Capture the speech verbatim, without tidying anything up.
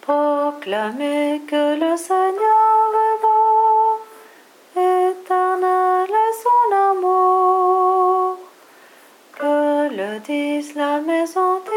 Proclamez que le Seigneur est bon, éternel est son amour. Que le dise la maison